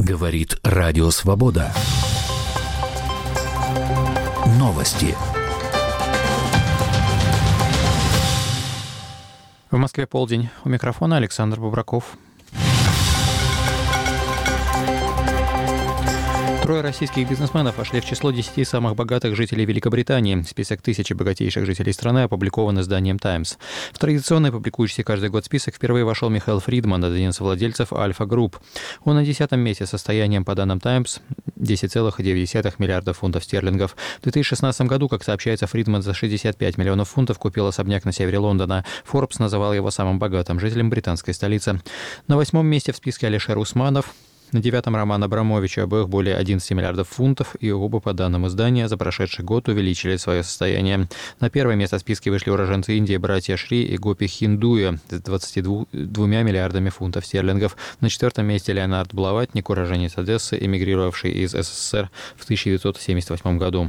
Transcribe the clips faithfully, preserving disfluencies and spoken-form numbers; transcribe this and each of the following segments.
Говорит Радио Свобода. Новости. В Москве полдень. У микрофона Александр Бубраков. Трое российских бизнесменов вошли в число десяти самых богатых жителей Великобритании. Список тысячи богатейших жителей страны опубликован изданием «Таймс». В традиционный публикующийся каждый год список впервые вошел Михаил Фридман, один из владельцев Альфа Групп. Он на десятом месте с состоянием, по данным «Таймс», десять целых девять десятых миллиарда фунтов стерлингов. В две тысячи шестнадцатом году, как сообщается, Фридман за шестьдесят пять миллионов фунтов купил особняк на севере Лондона. Forbes называл его самым богатым жителем британской столицы. На восьмом месте в списке Алишер Усманов. На девятом Роман Абрамович, обоих более одиннадцати миллиардов фунтов, и оба, по данным издания, за прошедший год увеличили свое состояние. На первое место в списке вышли уроженцы Индии братья Шри и Гопи Хиндуя с двадцатью двумя миллиардами фунтов стерлингов. На четвертом месте Леонард Блаватник, уроженец Одессы, эмигрировавший из СССР в тысяча девятьсот семьдесят восьмом году.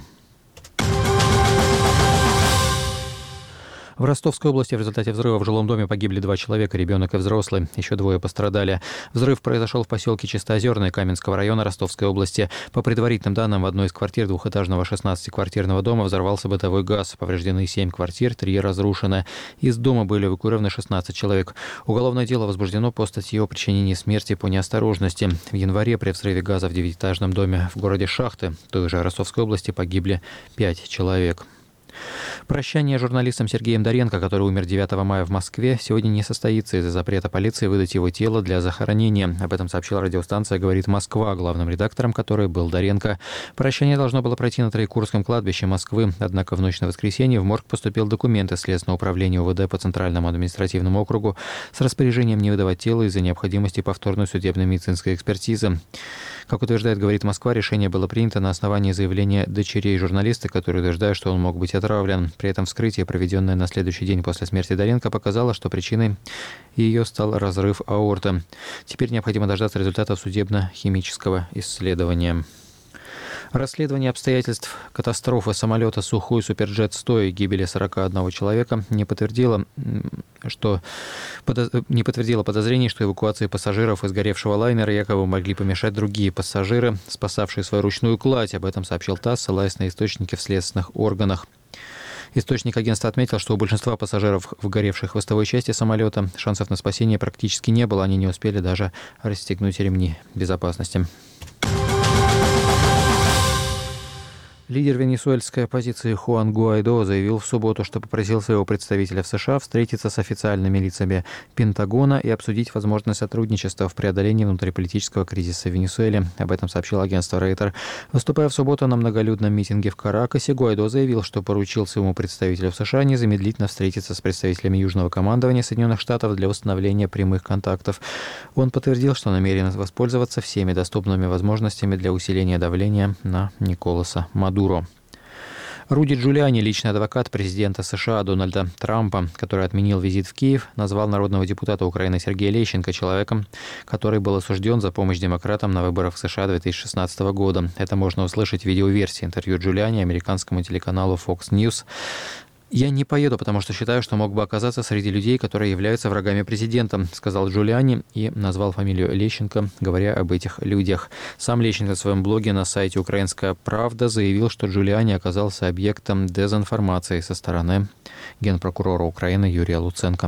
В Ростовской области в результате взрыва в жилом доме погибли два человека, ребенок и взрослый. Еще двое пострадали. Взрыв произошел в поселке Чистоозерное Каменского района Ростовской области. По предварительным данным, в одной из квартир двухэтажного шестнадцатиквартирного дома взорвался бытовой газ. Повреждены семь квартир, три разрушены. Из дома были эвакуированы шестнадцать человек. Уголовное дело возбуждено по статье о причинении смерти по неосторожности. В январе при взрыве газа в девятиэтажном доме в городе Шахты, той же Ростовской области, погибли пять человек. Прощание с журналистом Сергеем Доренко, который умер девятого мая в Москве, сегодня не состоится из-за запрета полиции выдать его тело для захоронения. Об этом сообщила радиостанция «Говорит Москва», главным редактором которой был Доренко. Прощание должно было пройти на Троекурском кладбище Москвы, однако в ночь на воскресенье в морг поступил документ из Следственного управления УВД по Центральному административному округу с распоряжением не выдавать тело из-за необходимости повторной судебно-медицинской экспертизы. Как утверждает «Говорит Москва», решение было принято на основании заявления дочерей журналиста, которые утверждают, что он мог быть отравлен. При этом вскрытие, проведенное на следующий день после смерти Доренко, показало, что причиной ее стал разрыв аорты. Теперь необходимо дождаться результатов судебно-химического исследования. Расследование обстоятельств катастрофы самолета «Сухой Суперджет сто» и гибели сорока одного человека не подтвердило, что, подоз... не подтвердило подозрений, что эвакуации пассажиров из горевшего лайнера якобы могли помешать другие пассажиры, спасавшие свою ручную кладь. Об этом сообщил ТАСС, ссылаясь на источники в следственных органах. Источник агентства отметил, что у большинства пассажиров в горевшей хвостовой части самолета шансов на спасение практически не было. Они не успели даже расстегнуть ремни безопасности. Лидер венесуэльской оппозиции Хуан Гуайдо заявил в субботу, что попросил своего представителя в США встретиться с официальными лицами Пентагона и обсудить возможность сотрудничества в преодолении внутриполитического кризиса в Венесуэле. Об этом сообщил агентство Рейтер. Выступая в субботу на многолюдном митинге в Каракасе, Гуайдо заявил, что поручил своему представителю в США незамедлительно встретиться с представителями Южного командования Соединенных Штатов для установления прямых контактов. Он подтвердил, что намерен воспользоваться всеми доступными возможностями для усиления давления на Николаса Мадуро. Руди Джулиани, личный адвокат президента США Дональда Трампа, который отменил визит в Киев, назвал народного депутата Украины Сергея Лещенко человеком, который был осужден за помощь демократам на выборах в США две тысячи шестнадцатого года. Это можно услышать в видеоверсии интервью Джулиани американскому телеканалу Fox News. «Я не поеду, потому что считаю, что мог бы оказаться среди людей, которые являются врагами президента», сказал Джулиани и назвал фамилию Лещенко, говоря об этих людях. Сам Лещенко в своем блоге на сайте «Украинская правда» заявил, что Джулиани оказался объектом дезинформации со стороны генпрокурора Украины Юрия Луценко.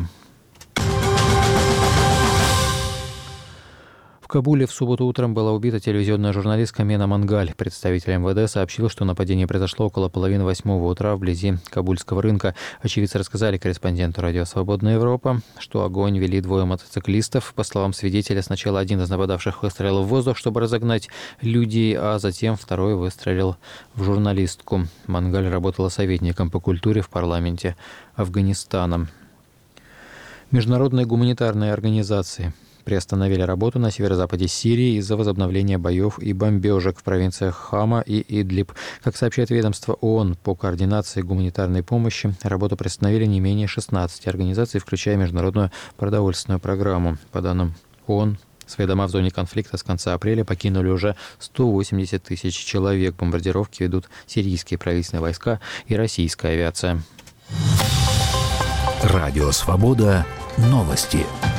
В Кабуле в субботу утром была убита телевизионная журналистка Мена Мангаль. Представитель эм вэ дэ сообщил, что нападение произошло около половины восьмого утра вблизи Кабульского рынка. Очевидцы рассказали корреспонденту радио «Свободная Европа», что огонь вели двое мотоциклистов. По словам свидетеля, сначала один из нападавших выстрелил в воздух, чтобы разогнать людей, а затем второй выстрелил в журналистку. Мангаль работала советником по культуре в парламенте Афганистана. Международные гуманитарные организации приостановили работу на северо-западе Сирии из-за возобновления боев и бомбежек в провинциях Хама и Идлиб. Как сообщает ведомство ООН по координации гуманитарной помощи, работу приостановили не менее шестнадцати организаций, включая Международную продовольственную программу. По данным ООН, свои дома в зоне конфликта с конца апреля покинули уже сто восемьдесят тысяч человек. Бомбардировки ведут сирийские правительственные войска и российская авиация. Радио «Свобода». Новости.